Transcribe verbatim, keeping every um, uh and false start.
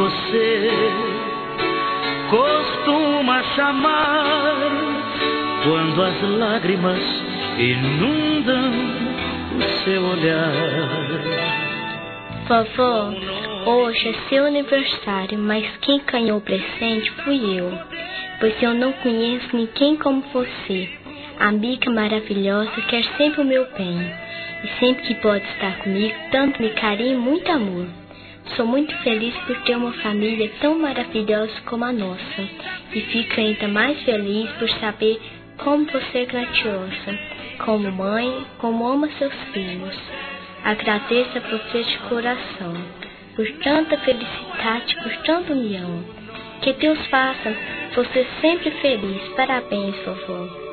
você costuma chamar quando as lágrimas inundam o seu olhar. Vovó, hoje é seu aniversário, mas quem ganhou o presente fui eu, pois eu não conheço ninguém como você. A amiga maravilhosa quer sempre o meu bem, e sempre que pode estar comigo, tanto me carinho e muito amor. Sou muito feliz por ter uma família tão maravilhosa como a nossa, e fico ainda mais feliz por saber como você é graciosa, como mãe, como ama seus filhos. Agradeço a você de coração, por tanta felicidade, por tanta união. Que Deus faça você sempre feliz. Parabéns, vovó.